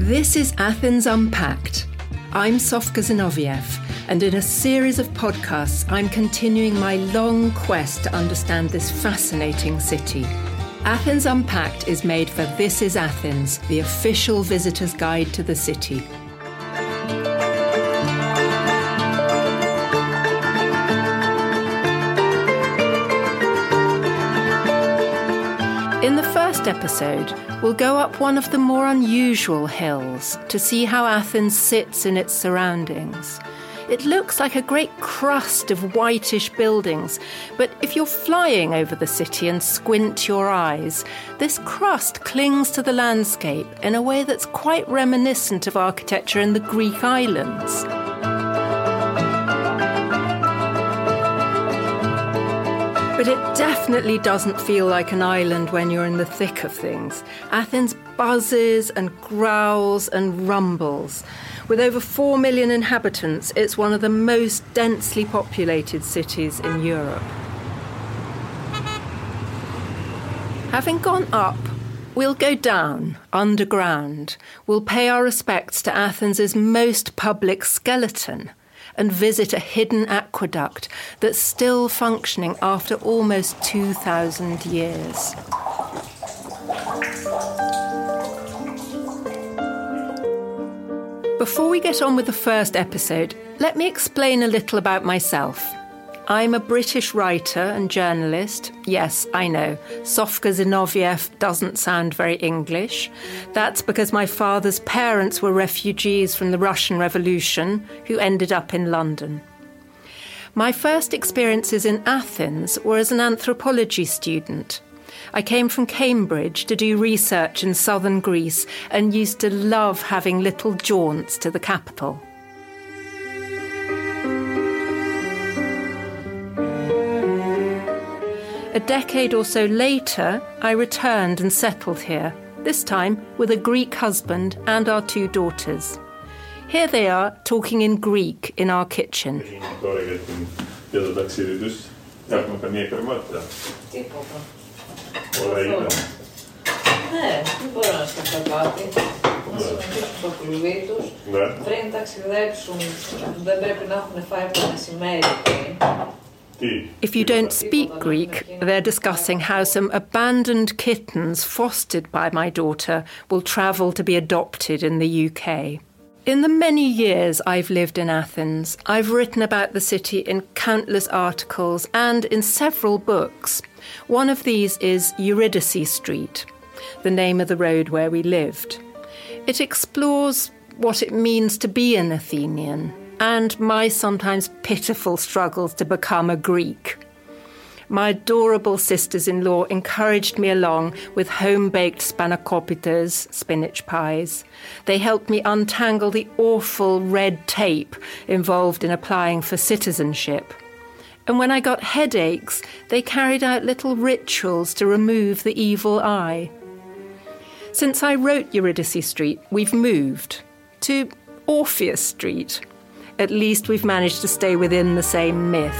This is Athens Unpacked. I'm Sofka Zinoviev, and in a series of podcasts, I'm continuing my long quest to understand this fascinating city. Athens Unpacked is made for This is Athens, the official visitor's guide to the city. In the first episode, we'll go up one of the more unusual hills to see how Athens sits in its surroundings. It looks like a great crust of whitish buildings, but if you're flying over the city and squint your eyes, this crust clings to the landscape in a way that's quite reminiscent of architecture in the Greek islands. But it definitely doesn't feel like an island when you're in the thick of things. Athens buzzes and growls and rumbles. With over 4 million inhabitants, it's one of the most densely populated cities in Europe. Having gone up, we'll go down, underground. We'll pay our respects to Athens' most public skeleton and visit a hidden aqueduct that's still functioning after almost 2,000 years. Before we get on with the first episode, let me explain a little about myself. I'm a British writer and journalist. Yes, I know, Sofka Zinoviev doesn't sound very English. That's because my father's parents were refugees from the Russian Revolution who ended up in London. My first experiences in Athens were as an anthropology student. I came from Cambridge to do research in southern Greece and used to love having little jaunts to the capital. A decade or so later, I returned and settled here, this time with a Greek husband and our 2 daughters. Here they are, talking in Greek in our kitchen. If you don't speak Greek, they're discussing how some abandoned kittens fostered by my daughter will travel to be adopted in the UK. In the many years I've lived in Athens, I've written about the city in countless articles and in several books. One of these is Eurydice Street, the name of the road where we lived. It explores what it means to be an Athenian and my sometimes pitiful struggles to become a Greek. My adorable sisters-in-law encouraged me along with home-baked spanakopiters, spinach pies. They helped me untangle the awful red tape involved in applying for citizenship. And when I got headaches, they carried out little rituals to remove the evil eye. Since I wrote Eurydice Street, we've moved to Orpheus Street. At least we've managed to stay within the same myth.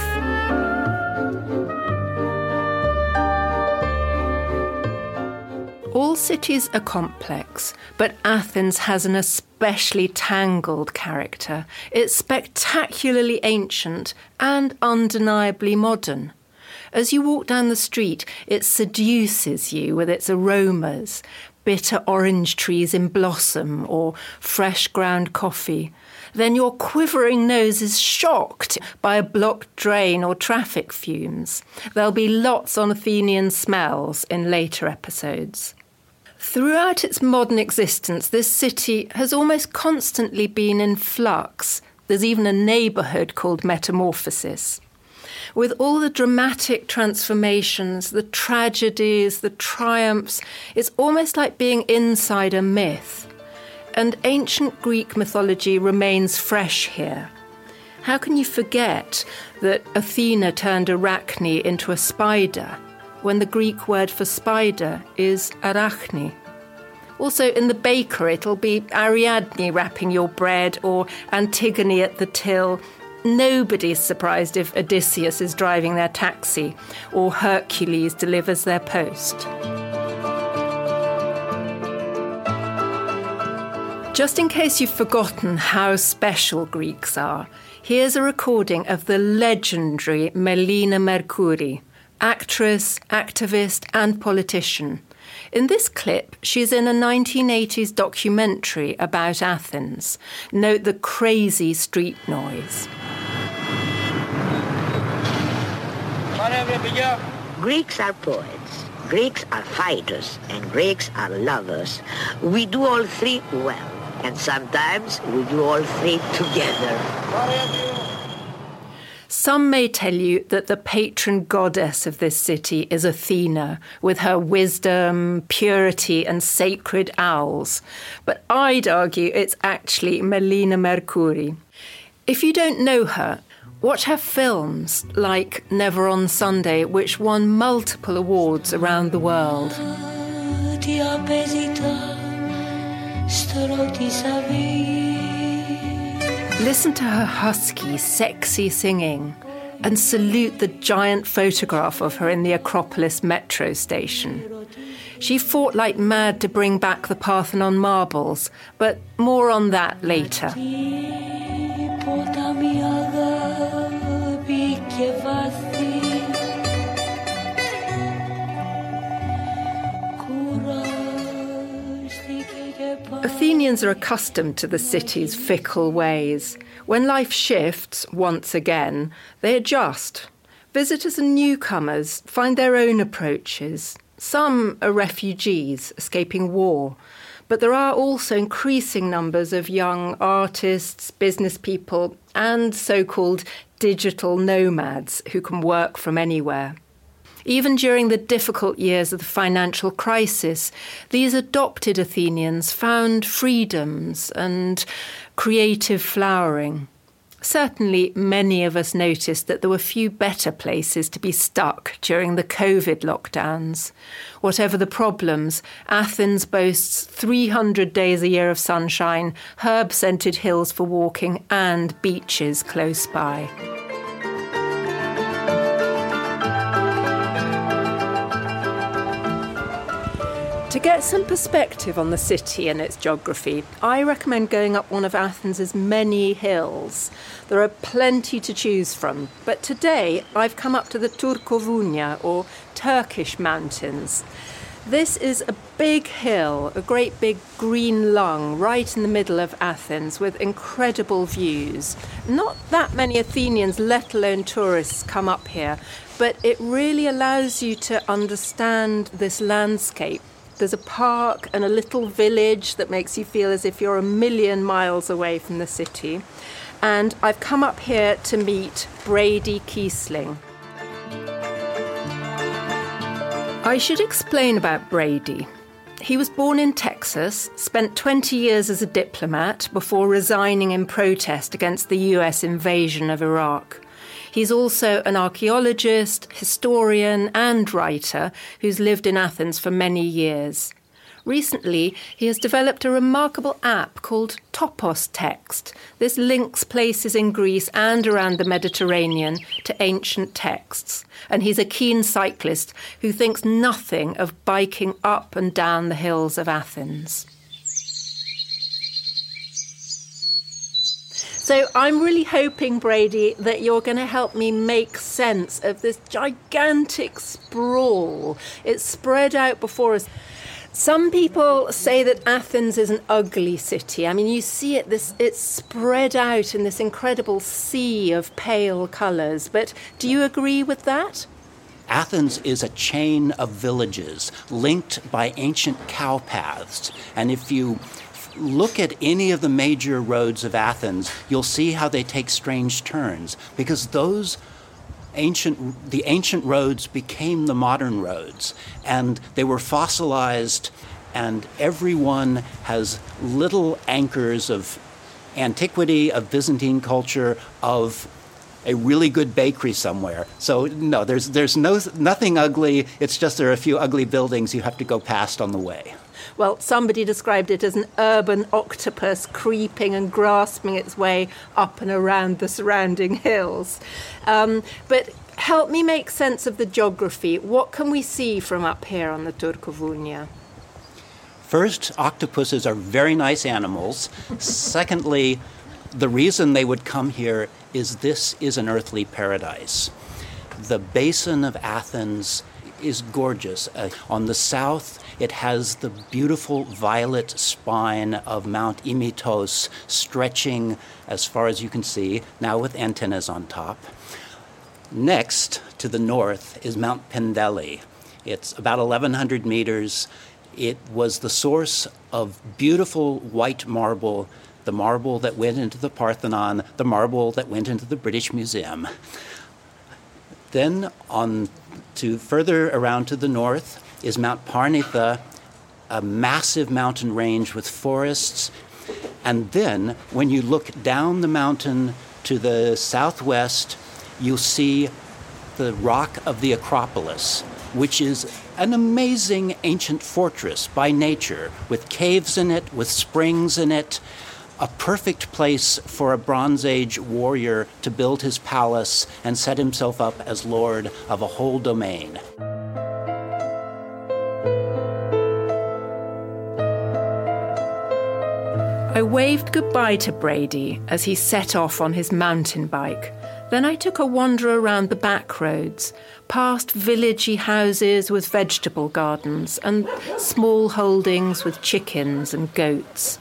All cities are complex, but Athens has an especially tangled character. It's spectacularly ancient and undeniably modern. As you walk down the street, it seduces you with its aromas, bitter orange trees in blossom or fresh ground coffee. Then your quivering nose is shocked by a blocked drain or traffic fumes. There'll be lots on Athenian smells in later episodes. Throughout its modern existence, this city has almost constantly been in flux. There's even a neighbourhood called Metamorphosis. With all the dramatic transformations, the tragedies, the triumphs, it's almost like being inside a myth. And ancient Greek mythology remains fresh here. How can you forget that Athena turned Arachne into a spider, when the Greek word for spider is arachne? Also, in the bakery, it'll be Ariadne wrapping your bread or Antigone at the till. Nobody's surprised if Odysseus is driving their taxi or Hercules delivers their post. Just in case you've forgotten how special Greeks are, here's a recording of the legendary Melina Mercouri, actress, activist and politician. In this clip, she's in a 1980s documentary about Athens. Note the crazy street noise. Greeks are poets, Greeks are fighters, and Greeks are lovers. We do all three well, and sometimes we do all three together. Some may tell you that the patron goddess of this city is Athena, with her wisdom, purity and sacred owls. But I'd argue it's actually Melina Mercouri. If you don't know her, watch her films like Never on Sunday, which won multiple awards around the world. Listen to her husky, sexy singing and salute the giant photograph of her in the Acropolis metro station. She fought like mad to bring back the Parthenon marbles, but more on that later. Athenians are accustomed to the city's fickle ways. When life shifts, once again, they adjust. Visitors and newcomers find their own approaches. Some are refugees escaping war, but there are also increasing numbers of young artists, business people, and so-called digital nomads who can work from anywhere. Even during the difficult years of the financial crisis, these adopted Athenians found freedoms and creative flowering. Certainly, many of us noticed that there were few better places to be stuck during the COVID lockdowns. Whatever the problems, Athens boasts 300 days a year of sunshine, herb-scented hills for walking, and beaches close by. To get some perspective on the city and its geography, I recommend going up one of Athens' many hills. There are plenty to choose from, but today I've come up to the Turkovounia, or Turkish mountains. This is a big hill, a great big green lung right in the middle of Athens with incredible views. Not that many Athenians, let alone tourists, come up here, but it really allows you to understand this landscape. There's a park and a little village that makes you feel as if you're a million miles away from the city. And I've come up here to meet Brady Kiesling. I should explain about Brady. He was born in Texas, spent 20 years as a diplomat before resigning in protest against the US invasion of Iraq. He's also an archaeologist, historian and writer who's lived in Athens for many years. Recently, he has developed a remarkable app called Topos Text. This links places in Greece and around the Mediterranean to ancient texts. And he's a keen cyclist who thinks nothing of biking up and down the hills of Athens. So I'm really hoping, Brady, that you're going to help me make sense of this gigantic sprawl. It's spread out before us. Some people say that Athens is an ugly city. I mean, you see it's spread out in this incredible sea of pale colours. But do you agree with that? Athens is a chain of villages linked by ancient cow paths. And if you look at any of the major roads of Athens, you'll see how they take strange turns, because the ancient roads became the modern roads, and they were fossilized, and everyone has little anchors of antiquity, of Byzantine culture, of a really good bakery somewhere. So no, there's nothing ugly. It's just there are a few ugly buildings you have to go past on the way. Well, somebody described it as an urban octopus creeping and grasping its way up and around the surrounding hills. But help me make sense of the geography. What can we see from up here on the Turkovounia? First, octopuses are very nice animals. Secondly, the reason they would come here is this is an earthly paradise. The basin of Athens is gorgeous. On the south, it has the beautiful violet spine of Mount Imitos stretching as far as you can see, now with antennas on top. Next, to the north, is Mount Pendeli. It's about 1,100 meters. It was the source of beautiful white marble, the marble that went into the Parthenon, the marble that went into the British Museum. Then on to further around to the north is Mount Parnitha, a massive mountain range with forests. And then when you look down the mountain to the southwest, you'll see the rock of the Acropolis, which is an amazing ancient fortress by nature, with caves in it, with springs in it, a perfect place for a Bronze Age warrior to build his palace and set himself up as lord of a whole domain. I waved goodbye to Brady as he set off on his mountain bike. Then I took a wander around the back roads, past villagey houses with vegetable gardens and small holdings with chickens and goats.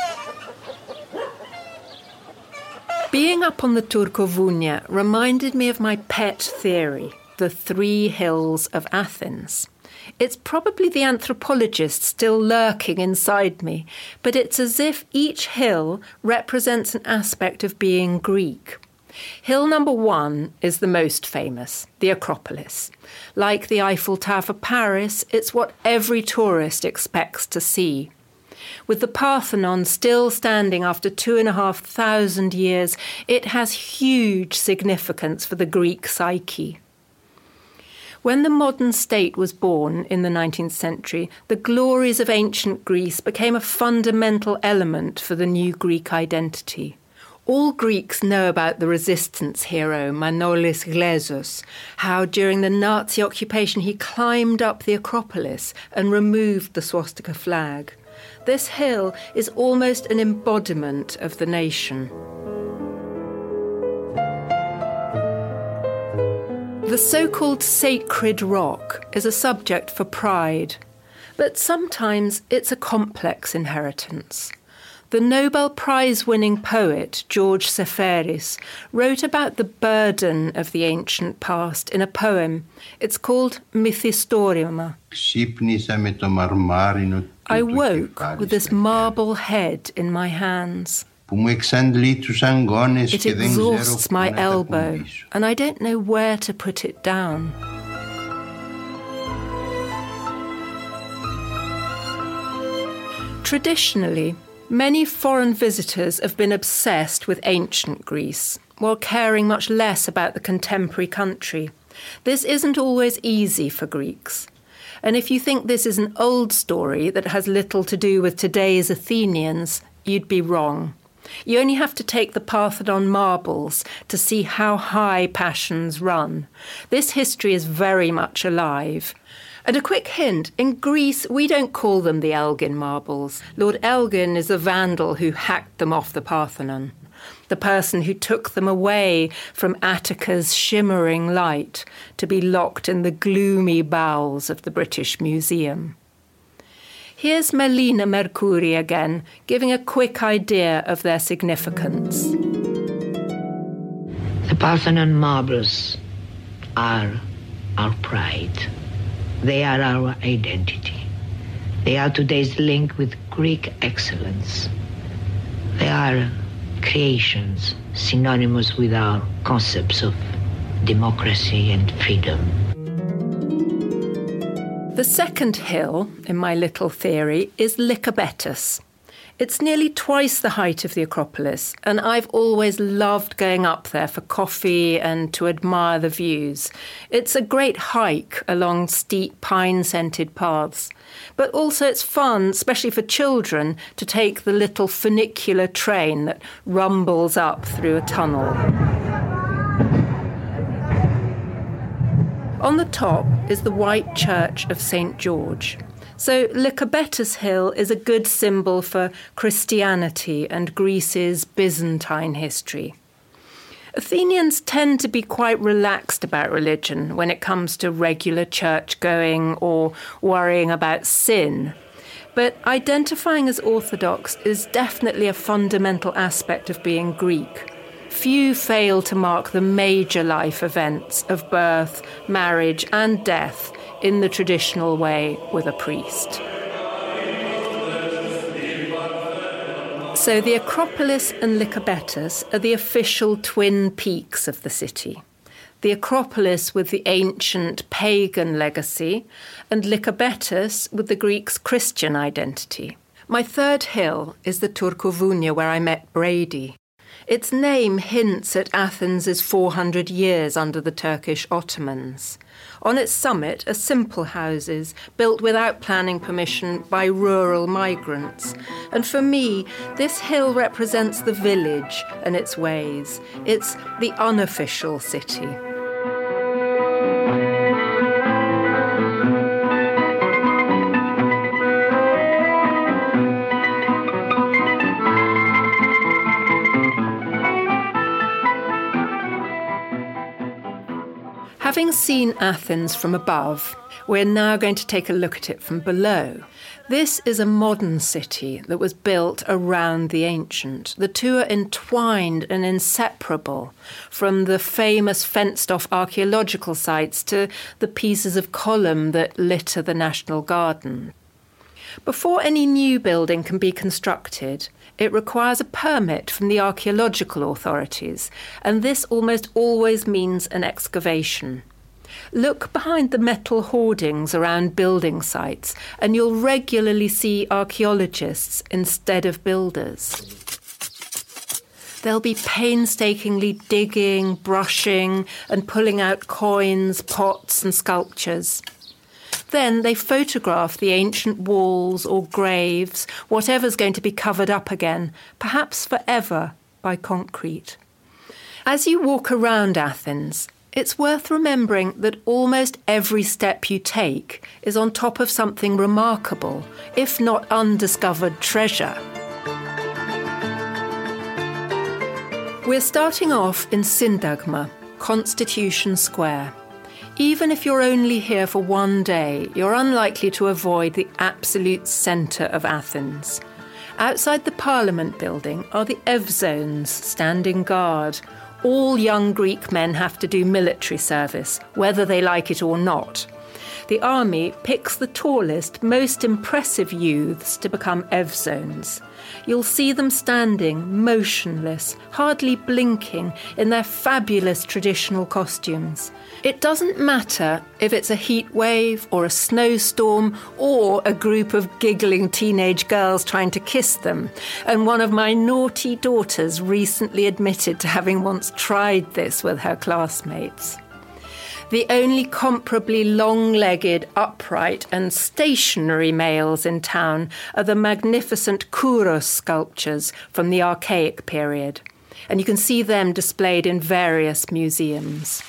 Being up on the Turcovunia reminded me of my pet theory, the 3 hills of Athens. It's probably the anthropologist still lurking inside me, but it's as if each hill represents an aspect of being Greek. Hill number 1 is the most famous, the Acropolis. Like the Eiffel Tower of Paris, it's what every tourist expects to see. With the Parthenon still standing after 2,500 years, it has huge significance for the Greek psyche. When the modern state was born in the 19th century, the glories of ancient Greece became a fundamental element for the new Greek identity. All Greeks know about the resistance hero Manolis Glezos, how during the Nazi occupation he climbed up the Acropolis and removed the swastika flag. This hill is almost an embodiment of the nation. The so-called sacred rock is a subject for pride, but sometimes it's a complex inheritance. The Nobel Prize-winning poet George Seferis wrote about the burden of the ancient past in a poem. It's called Mythistorium. I woke with this marble head in my hands. It exhausts my elbow, and I don't know where to put it down. Traditionally, many foreign visitors have been obsessed with ancient Greece, while caring much less about the contemporary country. This isn't always easy for Greeks. And if you think this is an old story that has little to do with today's Athenians, you'd be wrong. You only have to take the Parthenon marbles to see how high passions run. This history is very much alive. And a quick hint, in Greece, we don't call them the Elgin marbles. Lord Elgin is the vandal who hacked them off the Parthenon, the person who took them away from Attica's shimmering light to be locked in the gloomy bowels of the British Museum. Here's Melina Mercouri again, giving a quick idea of their significance. The Parthenon marbles are our pride. They are our identity. They are today's link with Greek excellence. They are creations synonymous with our concepts of democracy and freedom. The second hill in my little theory is Lycabettus. It's nearly twice the height of the Acropolis, and I've always loved going up there for coffee and to admire the views. It's a great hike along steep pine-scented paths, but also it's fun, especially for children, to take the little funicular train that rumbles up through a tunnel. On the top is the white church of St. George. So Lycabettus Hill is a good symbol for Christianity and Greece's Byzantine history. Athenians tend to be quite relaxed about religion when it comes to regular church-going or worrying about sin. But identifying as Orthodox is definitely a fundamental aspect of being Greek. Few fail to mark the major life events of birth, marriage and death in the traditional way with a priest. So the Acropolis and Lycabettus are the official twin peaks of the city. The Acropolis with the ancient pagan legacy, and Lycabettus with the Greeks' Christian identity. My third hill is the Turkuvounia, where I met Brady. Its name hints at Athens' 400 years under the Turkish Ottomans. On its summit are simple houses built without planning permission by rural migrants. And for me, this hill represents the village and its ways. It's the unofficial city. Having seen Athens from above, we're now going to take a look at it from below. This is a modern city that was built around the ancient. The two are entwined and inseparable, from the famous fenced-off archaeological sites to the pieces of column that litter the National Garden. Before any new building can be constructed, it requires a permit from the archaeological authorities, and this almost always means an excavation. Look behind the metal hoardings around building sites, and you'll regularly see archaeologists instead of builders. They'll be painstakingly digging, brushing, and pulling out coins, pots, and sculptures. Then they photograph the ancient walls or graves, whatever's going to be covered up again, perhaps forever, by concrete. As you walk around Athens, it's worth remembering that almost every step you take is on top of something remarkable, if not undiscovered treasure. We're starting off in Syntagma, Constitution Square. Even if you're only here for one day, you're unlikely to avoid the absolute centre of Athens. Outside the Parliament building are the Evzones standing guard. All young Greek men have to do military service, whether they like it or not. The army picks the tallest, most impressive youths to become Evzones. You'll see them standing, motionless, hardly blinking, in their fabulous traditional costumes. It doesn't matter if it's a heat wave or a snowstorm or a group of giggling teenage girls trying to kiss them. And one of my naughty daughters recently admitted to having once tried this with her classmates. The only comparably long-legged, upright and stationary males in town are the magnificent Kouros sculptures from the Archaic period, and you can see them displayed in various museums.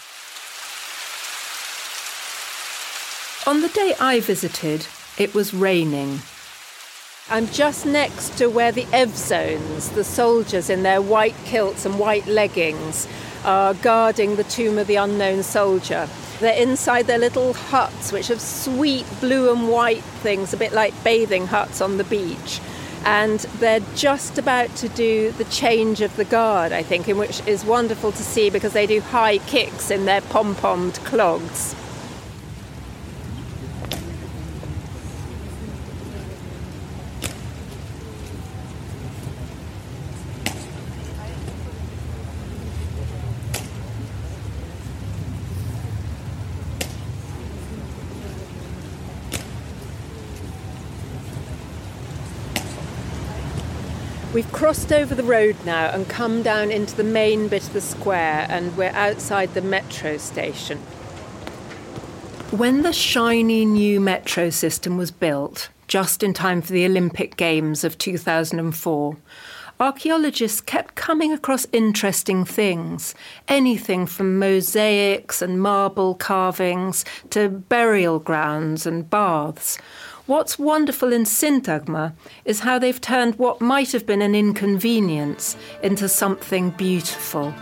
On the day I visited, it was raining. I'm just next to where the Evzones, the soldiers in their white kilts and white leggings, are guarding the tomb of the unknown soldier. They're inside their little huts, which have sweet blue and white things, a bit like bathing huts on the beach. And they're just about to do the change of the guard, I think, in which is wonderful to see because they do high kicks in their pom-pommed clogs. We've crossed over the road now and come down into the main bit of the square, and we're outside the metro station. When the shiny new metro system was built, just in time for the Olympic Games of 2004, archaeologists kept coming across interesting things, anything from mosaics and marble carvings to burial grounds and baths. What's wonderful in Syntagma is how they've turned what might have been an inconvenience into something beautiful.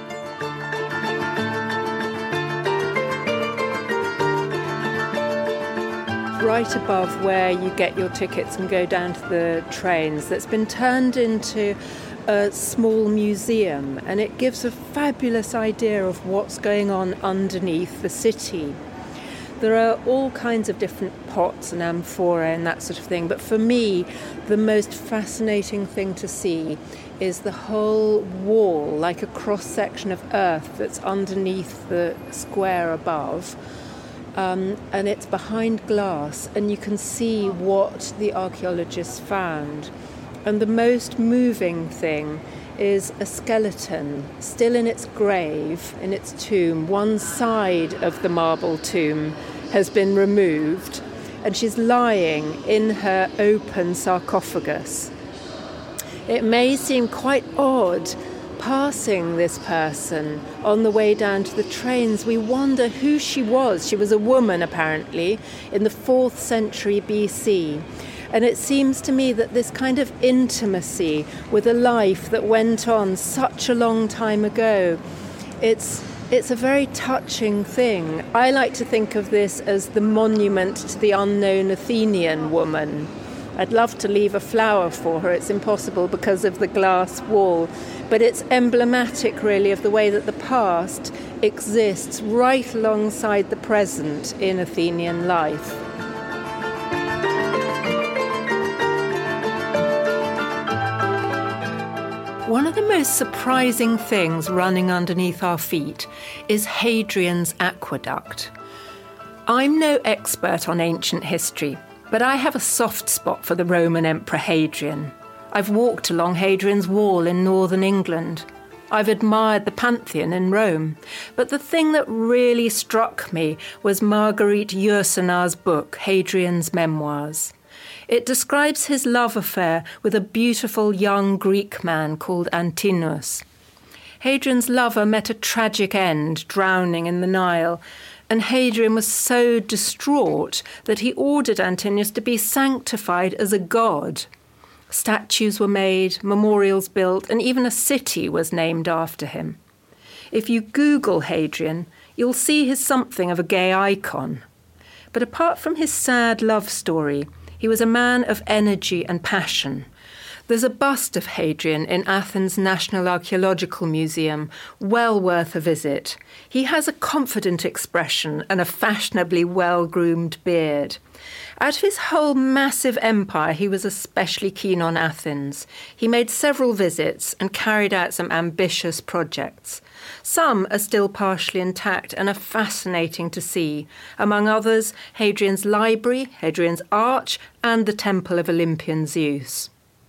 Right above where you get your tickets and go down to the trains, that's been turned into a small museum, and it gives a fabulous idea of what's going on underneath the city. There are all kinds of different pots and amphorae and that sort of thing, but for me, the most fascinating thing to see is the whole wall, like a cross-section of earth that's underneath the square above. And it's behind glass, and you can see what the archaeologists found. And the most moving thing is a skeleton still in its grave, in its tomb. One side of the marble tomb has been removed, and she's lying in her open sarcophagus. It may seem quite odd passing this person on the way down to the trains. We wonder who she was. She was a woman, apparently, in the 4th century BC. And it seems to me that this kind of intimacy with a life that went on such a long time ago, it's a very touching thing. I like to think of this as the monument to the unknown Athenian woman. I'd love to leave a flower for her. It's impossible because of the glass wall. But it's emblematic, really, of the way that the past exists right alongside the present in Athenian life. One of the most surprising things running underneath our feet is Hadrian's Aqueduct. I'm no expert on ancient history, but I have a soft spot for the Roman Emperor Hadrian. I've walked along Hadrian's Wall in northern England. I've admired the Pantheon in Rome. But the thing that really struck me was Marguerite Yourcenar's book, Hadrian's Memoirs. It describes his love affair with a beautiful young Greek man called Antinous. Hadrian's lover met a tragic end, drowning in the Nile, and Hadrian was so distraught that he ordered Antinous to be sanctified as a god. Statues were made, memorials built, and even a city was named after him. If you Google Hadrian, you'll see he's something of a gay icon. But apart from his sad love story, he was a man of energy and passion. There's a bust of Hadrian in Athens National Archaeological Museum, well worth a visit. He has a confident expression and a fashionably well-groomed beard. Out of his whole massive empire, he was especially keen on Athens. He made several visits and carried out some ambitious projects. Some are still partially intact and are fascinating to see. Among others, Hadrian's Library, Hadrian's Arch, and the Temple of Olympian Zeus.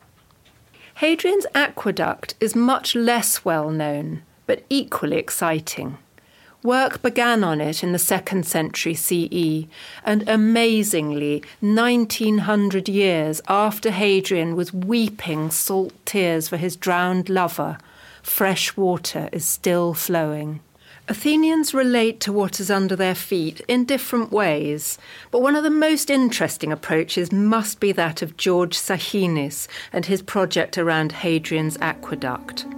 Hadrian's Aqueduct is much less well known, but equally exciting. Work began on it in the 2nd century CE, and amazingly, 1900 years after Hadrian was weeping salt tears for his drowned lover, fresh water is still flowing. Athenians relate to what is under their feet in different ways, but one of the most interesting approaches must be that of George Sahinis and his project around Hadrian's Aqueduct.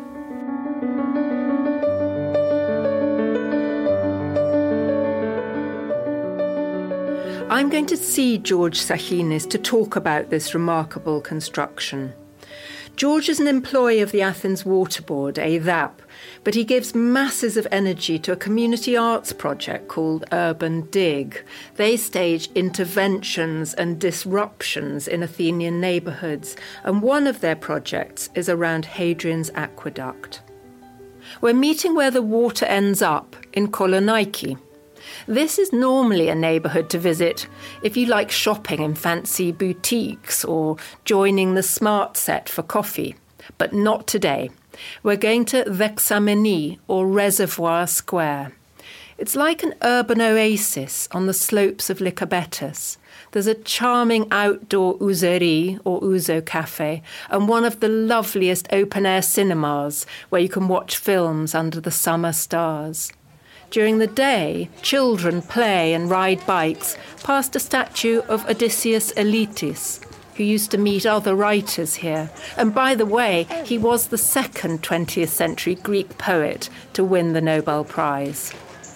I'm going to see George Sahinis to talk about this remarkable construction. George is an employee of the Athens Water Board, AVAP, but he gives masses of energy to a community arts project called Urban Dig. They stage interventions and disruptions in Athenian neighbourhoods, and one of their projects is around Hadrian's Aqueduct. We're meeting where the water ends up, in Kolonaiki. This is normally a neighbourhood to visit if you like shopping in fancy boutiques or joining the smart set for coffee. But not today. We're going to Dexameni, or Reservoir Square. It's like an urban oasis on the slopes of Lycabettus. There's a charming outdoor ouzeri or ouzo cafe and one of the loveliest open-air cinemas where you can watch films under the summer stars. During the day, children play and ride bikes past a statue of Odysseus Elytis, who used to meet other writers here. And by the way, he was the second 20th century Greek poet to win the Nobel Prize.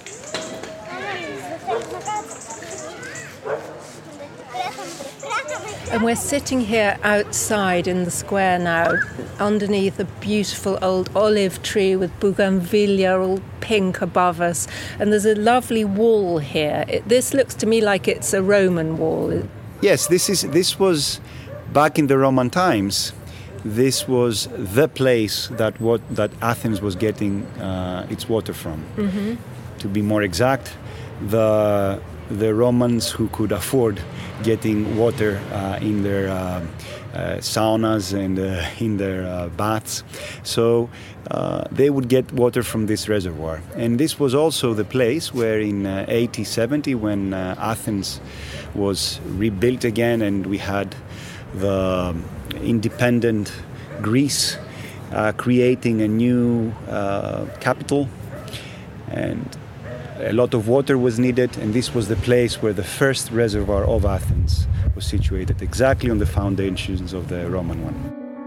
And we're sitting here outside in the square now, underneath a beautiful old olive tree with bougainvillea all pink above us. And there's a lovely wall here. This looks to me like it's a Roman wall. Yes, this was back in the Roman times. This was the place that Athens was getting its water from. Mm-hmm. To be more exact, the Romans who could afford getting water in their saunas and in their baths. So they would get water from this reservoir. And this was also the place where in AD 70, when Athens was rebuilt again and we had the independent Greece creating a new capital, and a lot of water was needed, and this was the place where the first reservoir of Athens was situated, exactly on the foundations of the Roman one.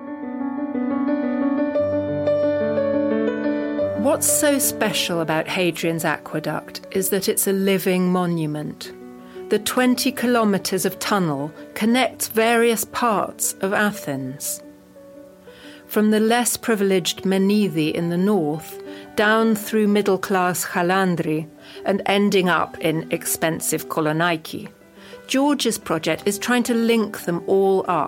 What's so special about Hadrian's Aqueduct is that it's a living monument. The 20 kilometres of tunnel connects various parts of Athens. From the less privileged Menidi in the north, down through middle-class Chalandri, and ending up in expensive Kolonaiki. George's project is trying to link them all up.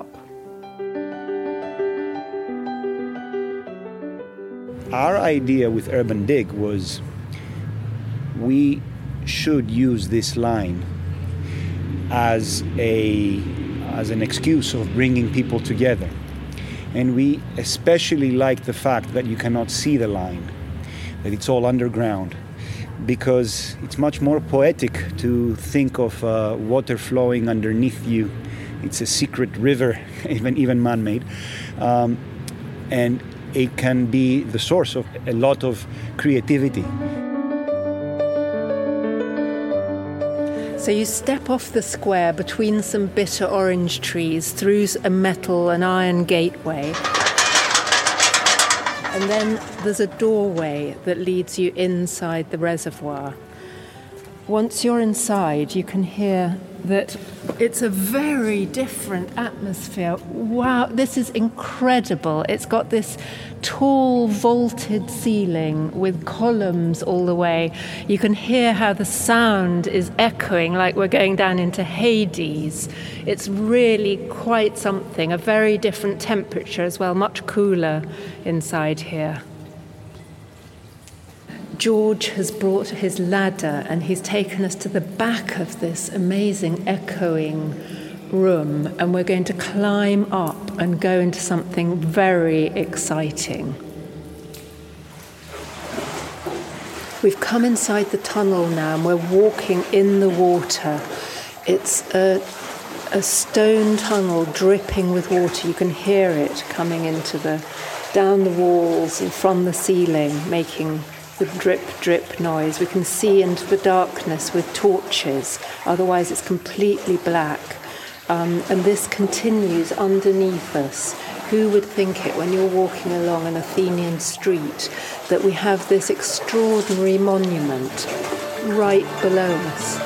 Our idea with Urban Dig was we should use this line as an excuse of bringing people together. And we especially like the fact that you cannot see the line, that it's all underground, because it's much more poetic to think of water flowing underneath you. It's a secret river, even man-made. And it can be the source of a lot of creativity. So you step off the square between some bitter orange trees through a metal and iron gateway. And then there's a doorway that leads you inside the reservoir. Once you're inside, you can hear that it's a very different atmosphere. Wow, this is incredible. It's got this tall, vaulted ceiling with columns all the way. You can hear how the sound is echoing like we're going down into Hades. It's really quite something, a very different temperature as well, much cooler inside here. George has brought his ladder and he's taken us to the back of this amazing echoing room, and we're going to climb up and go into something very exciting. We've come inside the tunnel now and we're walking in the water. It's a stone tunnel dripping with water. You can hear it coming down the walls and from the ceiling, making the drip, drip noise. We can see into the darkness with torches, otherwise it's completely black. And this continues underneath us. Who would think it when you're walking along an Athenian street that we have this extraordinary monument right below us?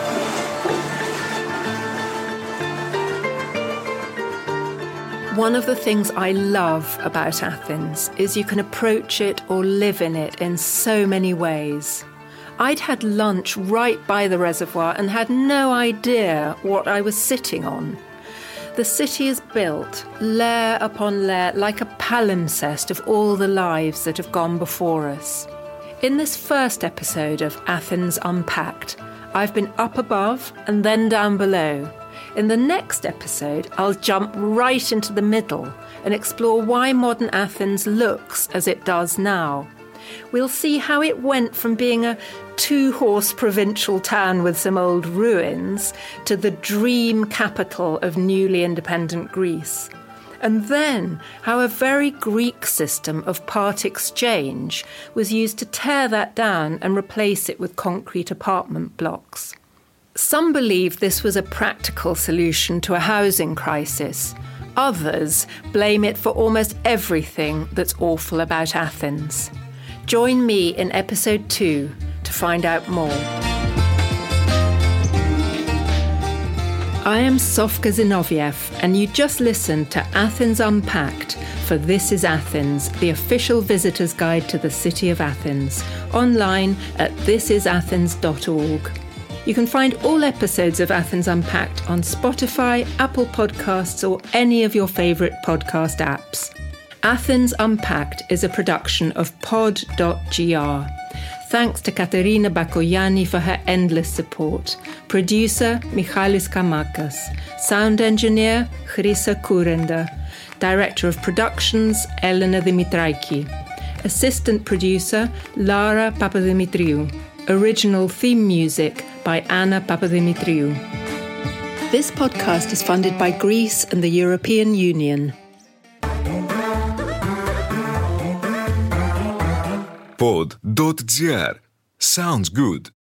One of the things I love about Athens is you can approach it or live in it in so many ways. I'd had lunch right by the reservoir and had no idea what I was sitting on. The city is built layer upon layer like a palimpsest of all the lives that have gone before us. In this first episode of Athens Unpacked, I've been up above and then down below. In the next episode, I'll jump right into the middle and explore why modern Athens looks as it does now. We'll see how it went from being a two-horse provincial town with some old ruins to the dream capital of newly independent Greece. And then how a very Greek system of part exchange was used to tear that down and replace it with concrete apartment blocks. Some believe this was a practical solution to a housing crisis. Others blame it for almost everything that's awful about Athens. Join me in episode 2 to find out more. I am Sofka Zinoviev, and you just listened to Athens Unpacked for This is Athens, the official visitor's guide to the city of Athens, online at thisisathens.org. You can find all episodes of Athens Unpacked on Spotify, Apple Podcasts, or any of your favourite podcast apps. Athens Unpacked is a production of pod.gr. Thanks to Katerina Bakoyani for her endless support. Producer Michalis Kamakas. Sound engineer Chryssa Kurenda. Director of Productions Elena Dimitraiki. Assistant producer Lara Papadimitriou. Original theme music by Anna Papadimitriou. This podcast is funded by Greece and the European Union. Pod.gr. Sounds good.